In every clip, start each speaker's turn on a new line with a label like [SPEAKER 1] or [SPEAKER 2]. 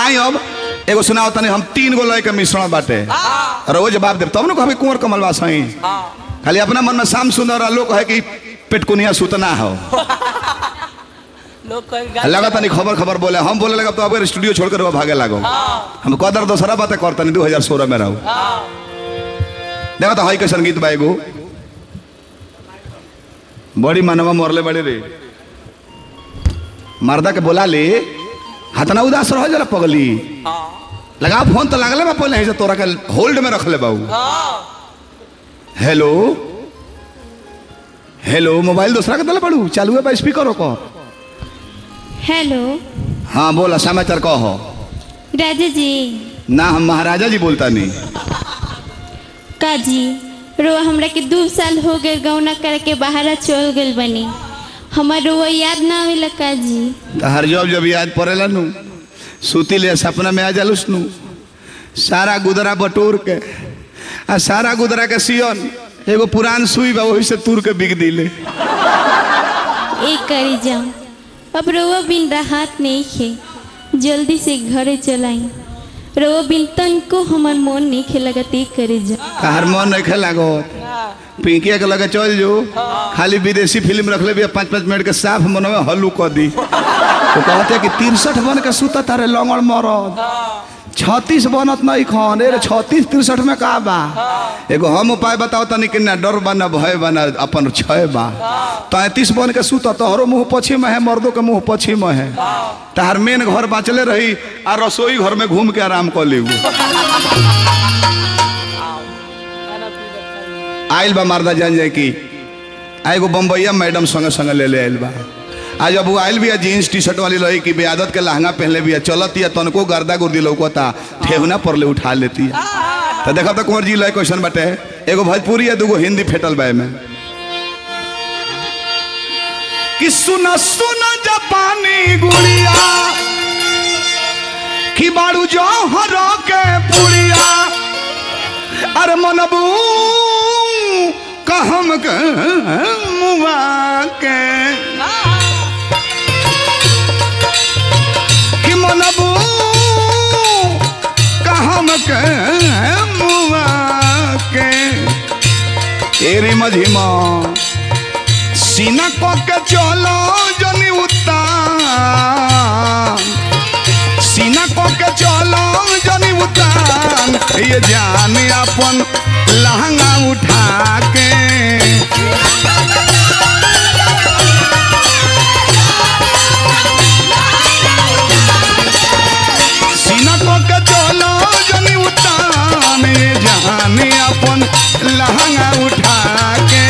[SPEAKER 1] आई अब एगो सुनाओ तनी हम 3 गो लय के मिश्रण बाटे रोज जवाब देब तब न कहबे कुंवर कमलवा सही खाली अपना मन में शाम सुंदर लोग है कि पेटकुनिया सुतना हो लगा तनी खबर बोले हम बोले लगा तो अब स्टूडियो छोड़कर वो भागे लागो हम कदर दूसरा बातें करतनी 2016 में रहू देखो तो हई के संगीत बाएगो बड़ी मानवा मरले बड़े रे मर्दा के बोला ले हतना उदास रह जरा पगली लगा फोन तो लगले बा पहले से तोरा के होल्ड में रख ले बाबू हेलो हेलो मोबाइल दूसरा के दले पड़ू चालू है बा स्पीकर को
[SPEAKER 2] हेलो
[SPEAKER 1] हाँ बोला समाचार कहो
[SPEAKER 2] राजा जी
[SPEAKER 1] ना हम महाराजा जी बोलता नहीं
[SPEAKER 2] काजी रो हमरा के 2 साल हो गए गौना करके बाहर चल गल बनी हमार रो याद ना आवेला काजी
[SPEAKER 1] हर जब याद पड़ेला नु सूती ले सपना में आ जालुस नु सारा गुदरा बटोर के आ सारा गुदरा के सियन एगो पुरान सुई बा वही से तुर के बिक दिले
[SPEAKER 2] एक करी जाओ अब रोवा बिन राहत नहीं खे जल्दी से घरे चलाई रोवा बिन तन को हमार मन नहीं खे लगती करे जा
[SPEAKER 1] हर मन नहीं खे लागो पिंकिया के लगे चल जो खाली विदेशी फिल्म रख ले 5-5 मिनट के साफ मन में हल्लू कर दी तो कहते कि 63 बन के सुता तारे लंगड़ मरद 36 बनत नहीं खान 36-63 में का बा एगो हम उपाय बताओ तनी कि ना डर बा ना भय बा ना अपन छय बा 33 बन के सुता तोहरो मुंह पश्चिम है मर्दों के मुंह पश्चिम है तार मेन घर बाँचले रही आ रसोई घर में घूम के आराम कर ली आइल बा मर्दा जान जाए कि एगो बम्बैया मैडम संगे संगे ले आइल बा आज अब वो आइल भी जीन्स टी शर्ट वाली रही कि बेआदत के लहंगा पहले भी चलती है तनको गर्दा गुर्दी लौकता ठेहुना पर ले उठा लेती है तो देखा तो कुंवर जी लय क्वेश्चन बटे एगो भोजपुरी है 2 हिंदी फेटल बा में कि सुना सुना जापानी गुड़िया कि बाड़ू जो हरो के पुड़िया अरे मनबू कहम के मुआ के कि मनबू कहम के मुआ के एरी मझिमा सीना को के चलो जनी उतान सीना को के चलो जनी उतान ये जान अपन लहंगा उठा के सीना को के चलो जनी उतान ये जान अपन लहंगा उठा के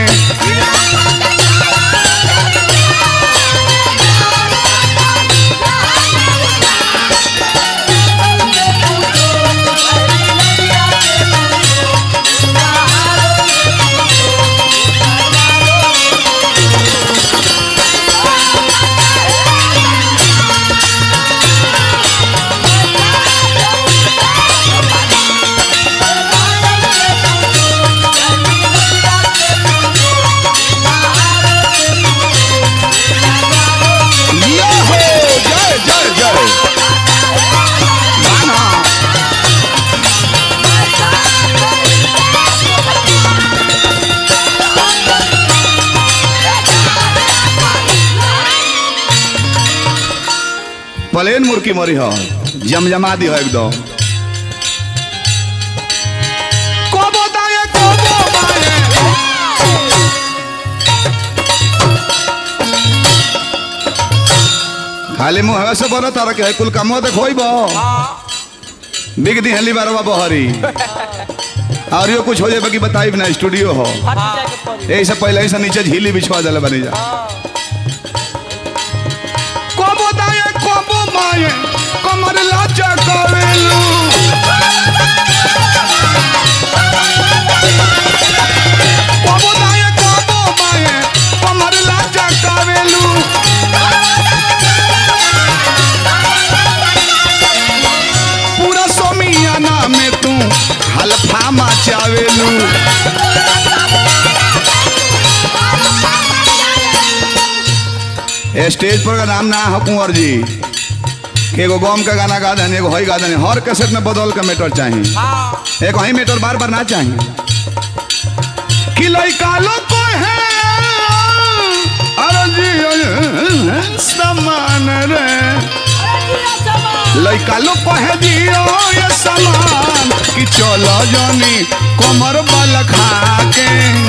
[SPEAKER 1] प्लेन मुर्की मरी हो जमजमा दी हो एकदम कोबो दाए कोबो बाए खाली मुँह से बना तारा के कुल काम देखो बिग दी हली बारवा बहरी और यो कुछ हो जाए बाकी बताई ना स्टूडियो हो ऐसा पहले ही से नीचे झीली बिछवा दिला बनी जा कोबो दाए कोबो माए कमर लाचा करेलू कोबो दाए कोबो माए कमर लाचा करेलू पूरा सोमियाना में तू हल्फा मचावेलू स्टेज पर का नाम ना हो कुंवर जी कि एगो गम का गाना गा देनी एगो हई गा देनी हर कैसेट में बदल के मैटर चाहिए एक वही मैटर बार बार ना चाहिए कि लइका लोग को है अरे समान रे लइका लोग को है दियो ये समान कि चलो जानी कमर बल खा के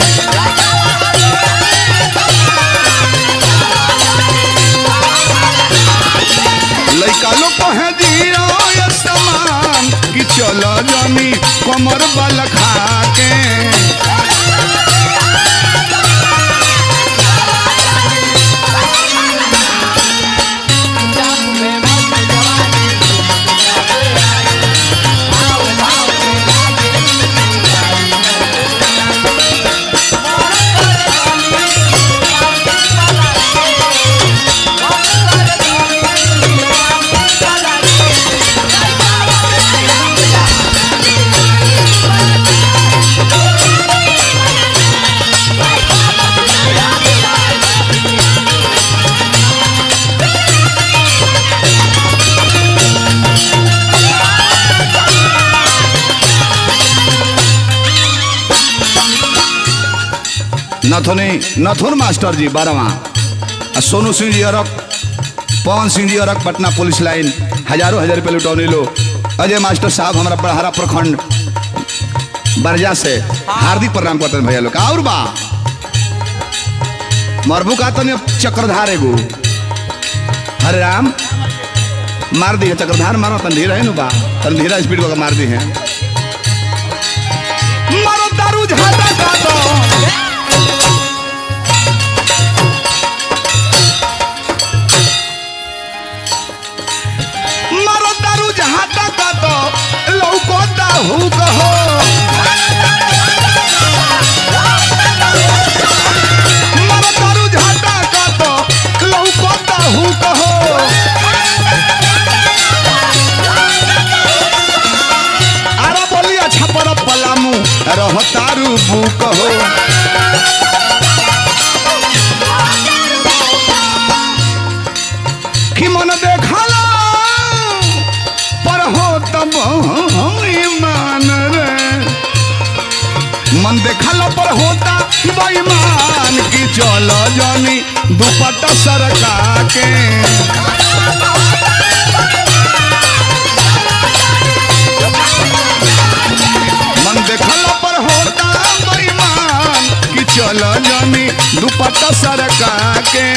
[SPEAKER 1] लइका लोग को है दियो ये समान कि चलो जानी कमर बल खा के नथुन मास्टर जी 12वां सोनू सिंह जी अरक पवन सिंह जी अरक पटना पुलिस लाइन हजारों हजार रुपये लुटौनी लो अजय मास्टर साहब हमारा बड़हरा प्रखंड बरजा से हार्दिक प्रणाम करते हैं भैया लोग और बा मरबू का तो चक्रधार एगो हरे राम मार दी है चक्रधार मारो तन धीरा है नु बा तन धीरा स्पीड को मार दी है मारो दारू झाटा का दो हूँ कहो मर दारू झाटा का तो लौकोता हूँ कहो अरे बोली अच्छा पर पलामू रह तारू बू कहो कि मन देखला पर हो तब मन देखल पर होता बेईमान की चलो जानी दुपट्टा सरका के मन देखल पर होता बेईमान की चलो जानी दुपट्टा सरका के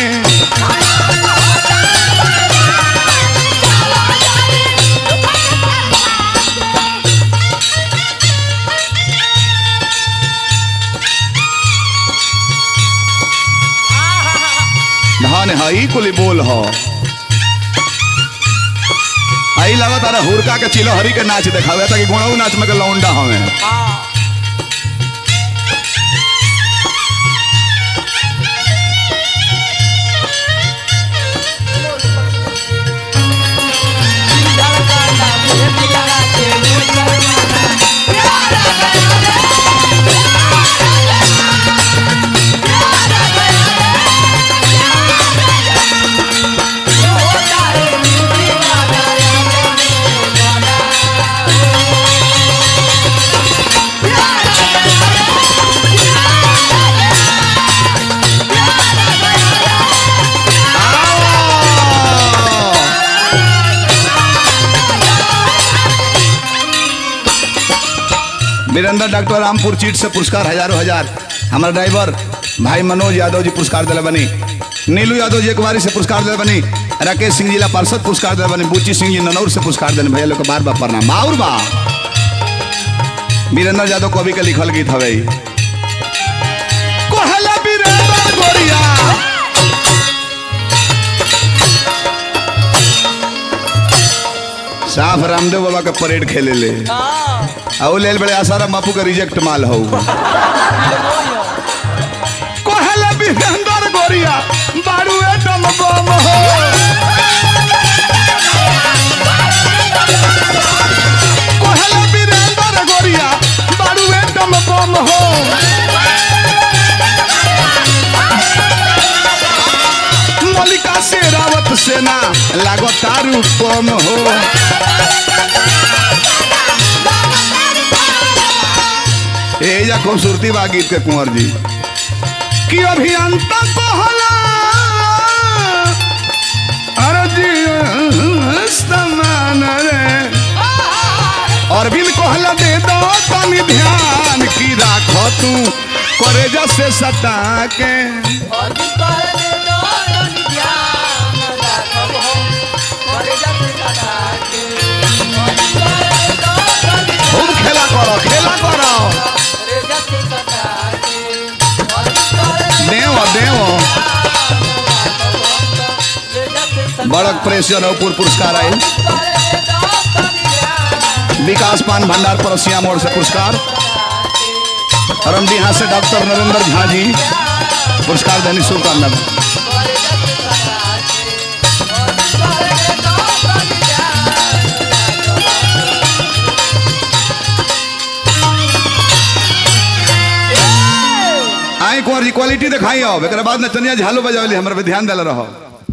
[SPEAKER 1] धन है कुली बोल हो आई लगा तारा हुरका के चिलो हरी के नाच देखावे ताकि गुणऊ नाच में के लौंडा हवे वीरेंद्र डॉक्टर रामपुर चीट से पुरस्कार हजारों हजार हमारा ड्राइवर भाई मनोज यादव जी पुरस्कार दिले बनी नीलू यादव जी कुमारी से पुरस्कार दिले बनी राकेश सिंह जिला पार्षद पुरस्कार दिले बनी बुच्ची सिंह जी ननौर से पुरस्कार दिले भैया लोग बार बार प्रणाम और बा वीरेंद्र यादव कवि के लिखल गीत हवे कोहला वीरेंद्र गोरिया साफ रामदेव बाबा का परेड खेले ले आओ लेल बड़े आसारा बापू का रिजेक्ट माल हो कोहला वीरेंद्र गोरिया बारू एटम बम हो कोहला वीरेंद्र गोरिया बारू एटम बम हो मलिका शेरावत सेना लागत तारू कम हो। ये खूबसूरती बा गीत के कुंवर जी कि अभियंता कहला अरजी समान रे अरविंद कहला दे दो तनी ध्यान की राखो तू करे जैसे सता के खूब खेला करो देवो देवो बड़क प्रेसियन पुरस्कार आई विकास पान भंडार परसिया मोड़ से पुरस्कार रमडीहा से डॉक्टर नरेंद्र झा जी पुरस्कार देने शुभकामना। आई कुंवर जी क्वालिटी दिखाई अब एक बाद नचनिया झालो बजावली हमारे पे ध्यान दिला रहो।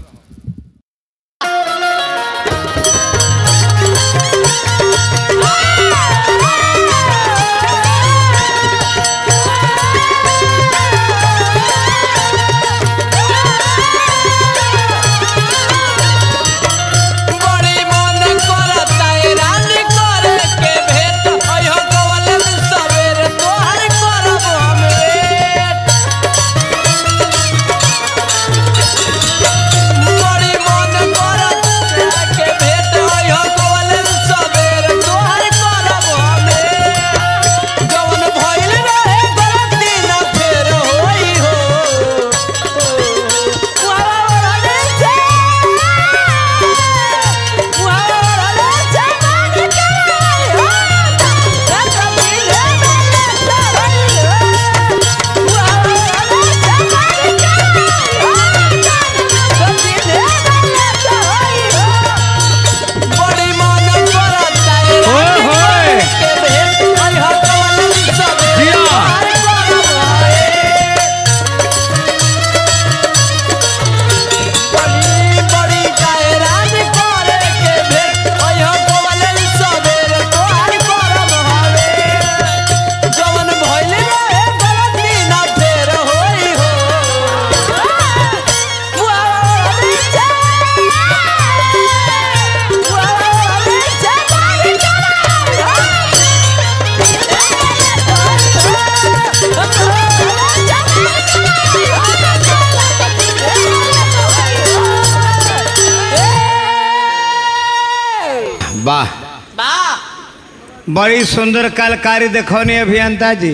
[SPEAKER 1] वाह
[SPEAKER 3] बड़ी सुंदर कलाकारी देखोनी अभियंता जी।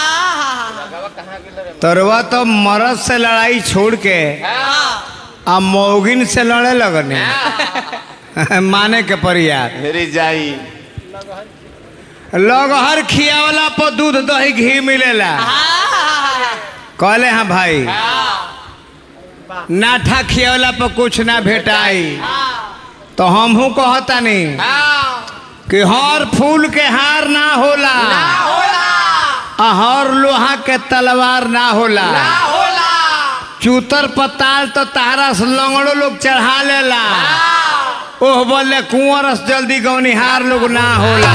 [SPEAKER 3] तोरवा तो मर्द से लड़ाई छोड़ के आ मौगिन से लड़े लगने माने के परियार
[SPEAKER 4] जाई
[SPEAKER 3] लगहर खियावला पर दूध दही घी मिलेला। कहले हाँ भाई नाठा खियावला पर कुछ ना भेटाई तो हमहू कहता नहीं कि हर फूल के हार ना होला हर लोहा के तलवार ना होला चूतर पताल तो तारा से लंगड़ो लोग चढ़ा लेला ओह बोले कुंवर जल्दी गौनिहार लोग ना होला।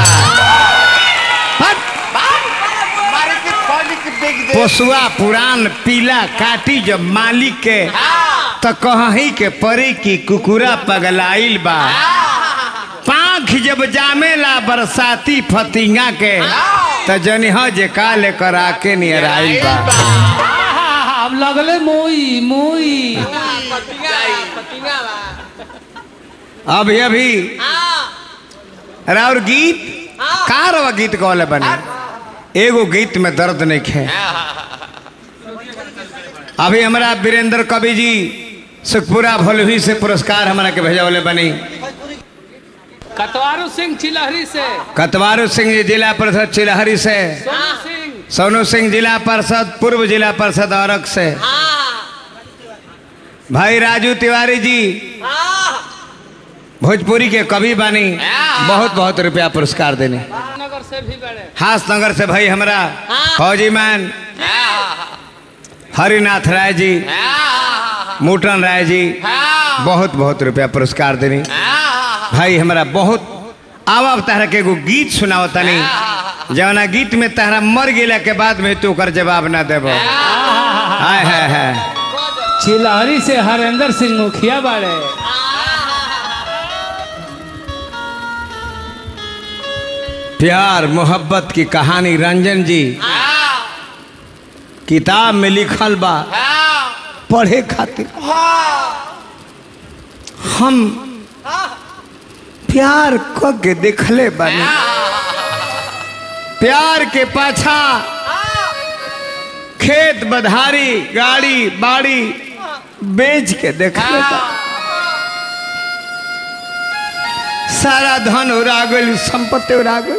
[SPEAKER 3] पोसुआ पुरान पीला काटी जब मालिक के तो कहीं के परे की कुकुरा पगलाइल बा पाँख जब जामेला बरसाती फतिंगा के तो जनिह जे काले करा के नियराइल बा।
[SPEAKER 5] अब लगले मोई मोई
[SPEAKER 3] अभी अभी राउर गीत का रवा गीत कहले बने एगो गीत में दर्द नहीं खे। अभी हमारा वीरेंद्र कवि जी सुखपुरा भोलवी से पुरस्कार हमारा के भेजवले बनी।
[SPEAKER 5] कतवारू सिंह चिलहरी से
[SPEAKER 3] कतवारू सिंह जी जिला परिषद चिलहरी से सोनू सिंह जिला परिषद पूर्व जिला परिषद औरक से भाई राजू तिवारी जी भोजपुरी के कवि बानी बहुत बहुत रुपया पुरस्कार देने।
[SPEAKER 5] नगर से भी बड़े
[SPEAKER 3] हास नगर से भाई हमारा फौजी मैन हरिनाथ राय जी मूटन राय जी बहुत बहुत रुपया पुरस्कार देनी भाई हमारा बहुत आवा तहरा के एगो गीत सुनाओ तनी जवना गीत में तहरा मर गेला के बाद में तू कर जवाब ना देबो। हाय हाय हाय
[SPEAKER 5] चिलहरी से हरेंद्र सिंह मुखिया बाड़े।
[SPEAKER 3] प्यार मोहब्बत की कहानी रंजन जी किताब में लिखल बा पढ़े खातिर हम प्यार क के देखले बानी। प्यार के पाछा खेत बधारी गाड़ी बाड़ी बेच के देखले बा। सारा धन उड़ा गई संपत्ति उड़ा गई।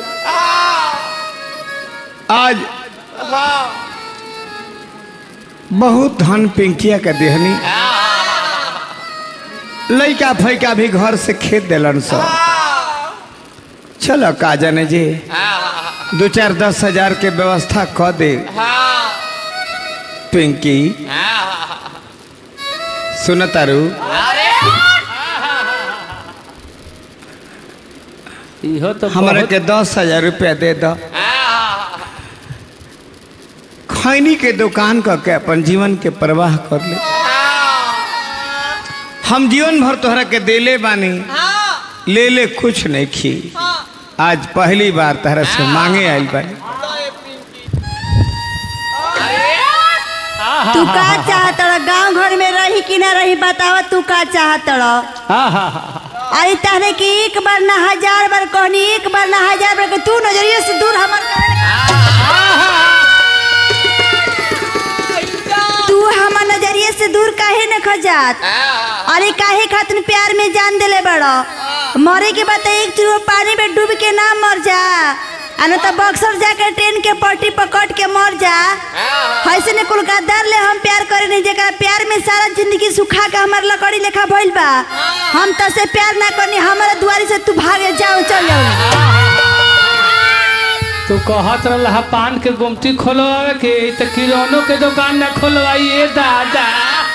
[SPEAKER 3] आज बहुत धन पिंकिया के देहनी लइका फैका भी घर से खेत दिलन सब। चलो का जाने जी 2-4-10 हजार के व्यवस्था क दे। पिंकी सुनतारू
[SPEAKER 5] इहो तो
[SPEAKER 3] हमारे के 10,000 रुपया दे दो। खैनी के दुकान करके अपन जीवन के परवाह कर ले। हम जीवन भर तोहरा के देले बानी ले ले कुछ नहीं खी। आज पहली बार तोहरा से मांगे आइल बानी।
[SPEAKER 4] तू का चाहत गांव घर में रही कि ना रही बतावा तू का चाहत। अरे तहने की एक बार ना 1000 बार कहनी एक बार ना 1000 बार तू नजरिए से दूर हमर तू हमर नजरिए से दूर काहे न खजात। अरे काहे खातिर प्यार में जान देले बड़ो मरे के बाद एक चूहो पानी में डूब के ना मर जा अन तो बक्सर जाकर ट्रेन के पट्टी पकड़ के मर जा। ऐसे ने कुल गद्दार ले हम प्यार करे नहीं जगह प्यार में सारा जिंदगी सुखा के हमार लकड़ी लेखा भइल बा। हम तो से प्यार ना करनी हमारे दुआरी से तू भागे जाओ चल जाओ।
[SPEAKER 5] तू कहत रहा पान के गुमटी खोलवावे के तो किरानों के दुकान ना खोलवाइए दादा।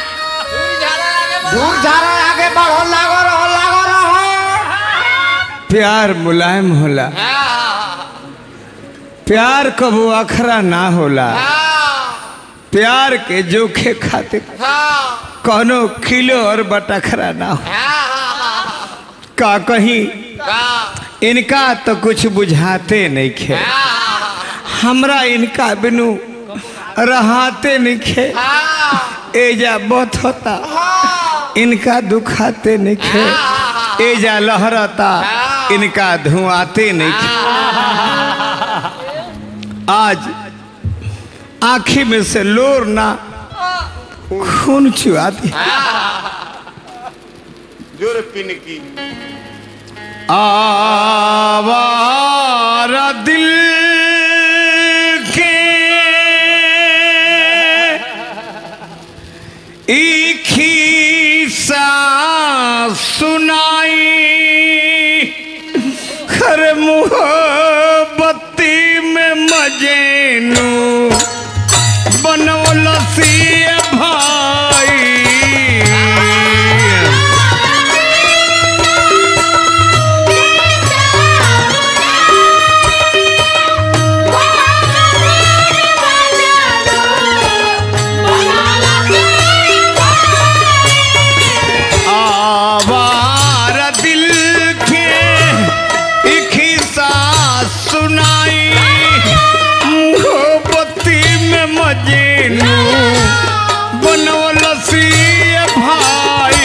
[SPEAKER 3] आगे बढ़ो लागो रहो। प्यार मुलायम होला। प्यार कबो अखरा ना होला। प्यार के जोखे खातिर कोनो किलो और बटखरा ना हो। का कहीं इनका तो कुछ बुझाते नहीं खे। हमरा इनका बिनु रहाते नहीं खे। एजा बहुत होता इनका दुखाते नहीं खे। एजा लहरता इनका धुआते नहीं खे। आज आँखी में से लोर ना खून चुआती। जोर पिन की आवारा दिल के एक ही सा सुनाई खर मोहब्बती में मजेनू बनौल सी भाई। आवारा दिल के एक ही सांस सुनाई मोहब्बती में मजेनू बनौल सी भाई।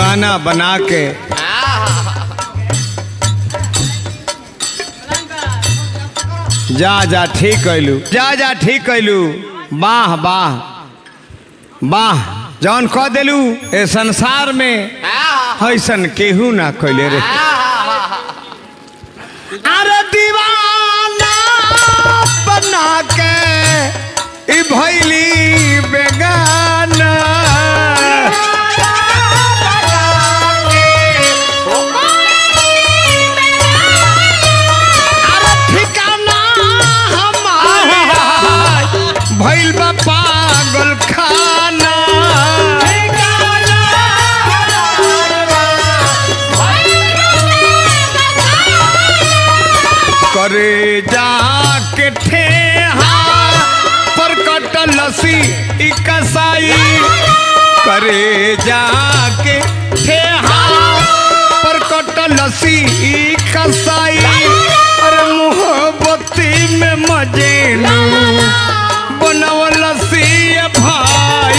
[SPEAKER 3] दीवाना बना के जा जा ठीक कैलू, जा ठीक कैलू। वाह वाह वाह, जौन कह दिलू ए संसार में ऐसन केहू ना कैले रे। अरे दीवाना बना के ई भैली बेगाना, अरे ठिकाना हमारा भैल बा पागल खाना। करे जाके ठेहा पर कटल लसी ई कसाई, करे जाके ठेहा पर कटल लसी ई कसाई। अरे मोहब्बती में मजेनू बनवल लसी भाई।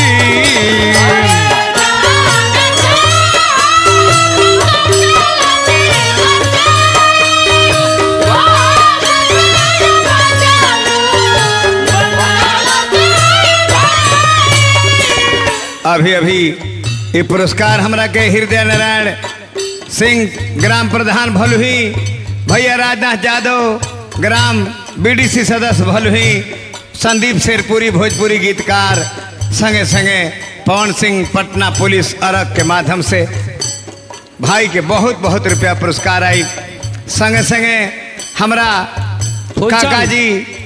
[SPEAKER 3] अभी अभी ये पुरस्कार हमरा के हृदय नारायण सिंह ग्राम प्रधान भलुही, भैया राजनाथ यादव ग्राम बीडीसी सदस्य भलुही, संदीप शेरपुरी भोजपुरी गीतकार, संगे संगे पवन सिंह पटना पुलिस अरग के माध्यम से भाई के बहुत बहुत रुपया पुरस्कार आई। संगे संगे हमरा काका जी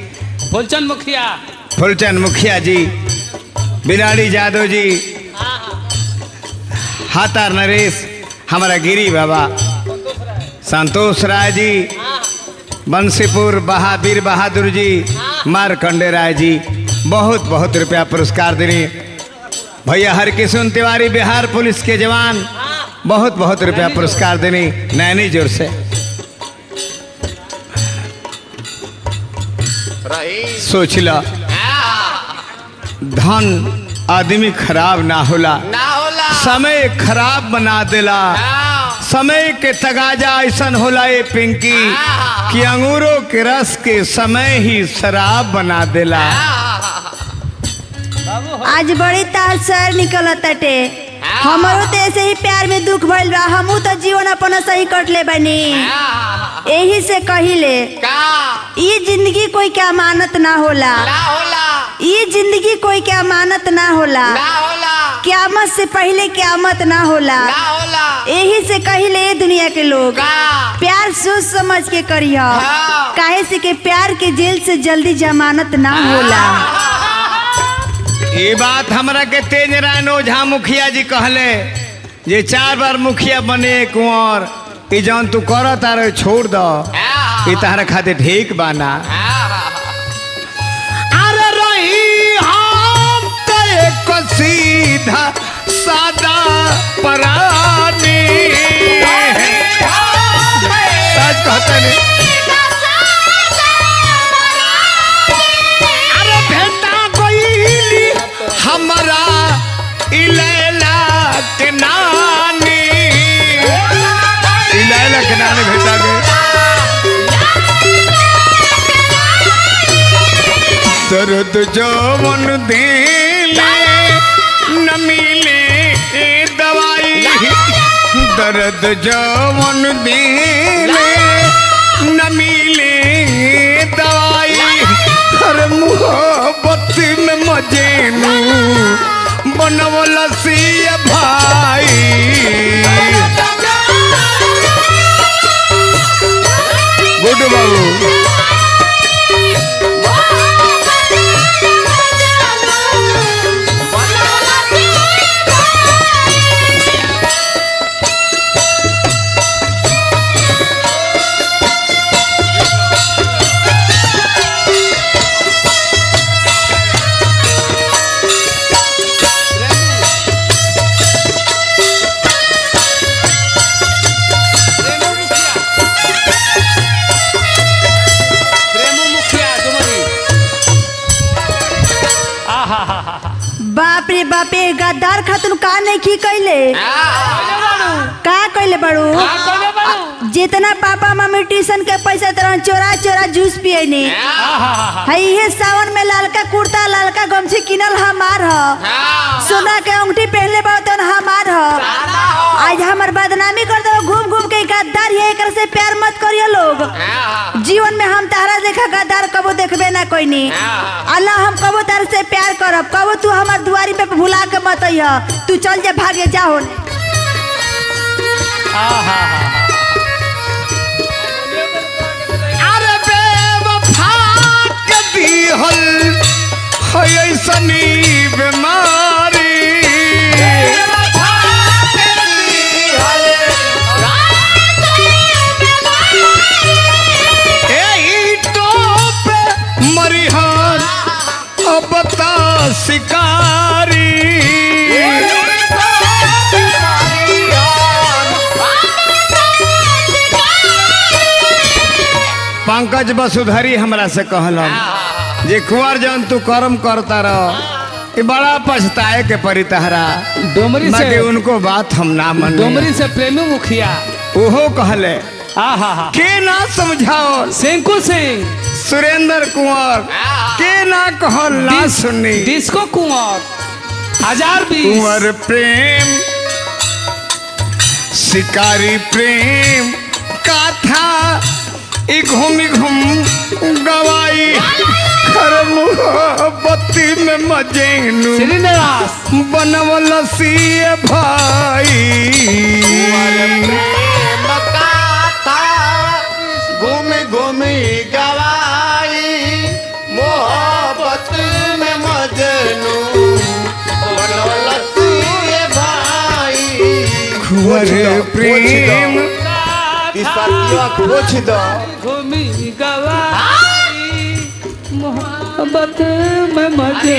[SPEAKER 3] फुलचंद मुखिया जी, बिलाड़ी यादव जी, हाथार नरेश, हमारा गिरी बाबा, संतोष राय जी, बंसीपुर वीर बहादुर जी, मारकंडे राय जी, बहुत बहुत रुपया पुरस्कार देनी। भैया हरकिशन तिवारी बिहार पुलिस के जवान, बहुत बहुत रुपया पुरस्कार देनी नैनी जोर से। सोच ला धन आदमी खराब ना होला, समय खराब बना देला। समय के तगाजा ऐसन होला ये पिंकी कि अंगूरों के रस के समय ही शराब बना देला।
[SPEAKER 4] आज बड़ी तार सर निकलत ताटे, हमरो तो ऐसे ही प्यार में दुख भइल बा, हमू तो जीवन अपन सही कट ले बनी। यही से कहिले ये जिंदगी कोई के अमानत ना होला, ये जिंदगी कोई के अमानत ना होला, क़यामत से पहले क़यामत ना होला। यही से कहिले ये दुनिया के लोग प्यार सोच समझ के करियो, काहे से के प्यार के जेल से जल्दी जमानत ना होला।
[SPEAKER 3] ये बात हमरा के तेज रायन ओझा मुखिया जी कहले, ये 4 बार मुखिया बने कुंवर, ये जौन तू कर तारे छोड़ दो, ये तारा खातिर ठीक बाना। अरे रही हम तो एक सीधा सादा परानी, सच कहते नहीं। अरे भेटा गईली हमारा इलैला के नानी, इलैला के नानी भेटा गई। दर्द जौवन दिले न मिले दवाई, दर्द जौवन दिले न मिले दवाई। हर मोहब्बत में मजेनू बनवल सिया भाई। गुड बाबू
[SPEAKER 4] बाप रे बाप, गद्दार खातून का नहीं की कैले। कैले बड़ू जितना पापा मम्मी ट्यूशन के पैसा तरह चोरा चोरा जूस पियनी है ये सावन में लालका कुर्ता लालका गमछी किनल हमार ह सोना के अंगूठी पहनले बा तो हमार ह आज हमार बदनामी कर दो घूम घूम के गद्दार है एक से प्यार मत करियो लोग जीवन में हम तारा देखा गद्दार कबो देखबे ना कोई नहीं अल्लाह हम कबो तार से प्यार करब कबो तू हमार दुआरी पे भुला के मत अइह तू चल जा भागे जा हो
[SPEAKER 3] अरे बेवफा कभी हल है ऐसनी बीमारी मरिहान अब ता शिकारी पंकज वसुधरी हमरा से कहलन जे कुंवर जन तू कर्म करता रह ये बड़ा पछताए के परी तहरा
[SPEAKER 5] डोमरी से
[SPEAKER 3] उनको बात हम ना मन
[SPEAKER 5] डोमरी से प्रेमी मुखिया
[SPEAKER 3] ओहो कहले के ना समझाओ
[SPEAKER 5] सेंकू सिंह
[SPEAKER 3] सुरेंद्र कुंवर के ना कहल ना सुनी
[SPEAKER 5] डिस्को कुंवर 1020
[SPEAKER 3] कुंवर प्रेम शिकारी प्रेम कथा घूमी घूम गवाई खर मोहब्बती में मजेनु बनवल सिए भाई
[SPEAKER 6] घूमी घूमी गवाई मोहब्बत में मजनू बनवल सिए भाई
[SPEAKER 3] कुंवर प्रेम
[SPEAKER 6] खोज दो
[SPEAKER 5] घूमी गवाई मोहब्बत में मजे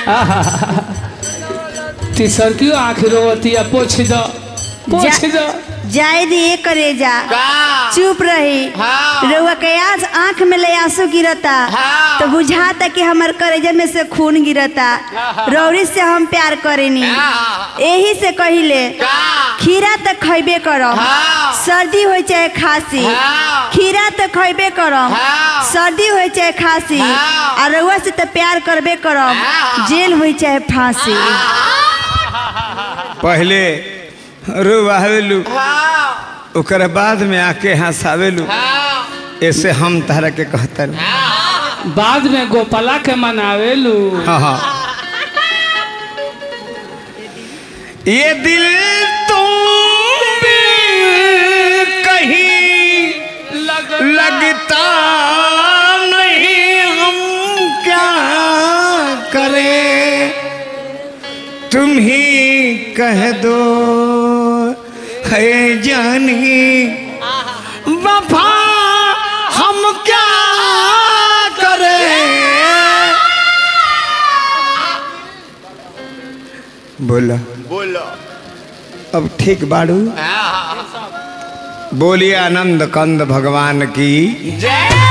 [SPEAKER 5] तीसर क्यों आँख रोवती है पोछ दो
[SPEAKER 4] जाए दिए करे जा चुप रही रउआ के आज आँख में ले आंसू गिरता तो बुझाता कि हमार करेजा में से खून गिरता रौरी से हम प्यार करेनी यही से कहिले खीरा तो खैबे करम सर्दी हो चाहे खांसी खीरा तो खैबे करम सर्दी हो चाहे खांसी और रउआ से तो प्यार करबे करम जेल हो चाहे फांसी
[SPEAKER 3] पहले रुआवेलू ओकर बाद में आके हंसावेलू ऐसे हम तहरा के कहतन
[SPEAKER 5] बाद में गोपाला के मनावेलू
[SPEAKER 3] हाँ ये दिल तुम भी कहीं लगता नहीं हम क्या करें तुम ही कह दो है जानी वफा हम क्या करें बोला
[SPEAKER 6] बोलो
[SPEAKER 3] अब ठीक बाड़ू बोलिए आनंद कंद भगवान की
[SPEAKER 6] जय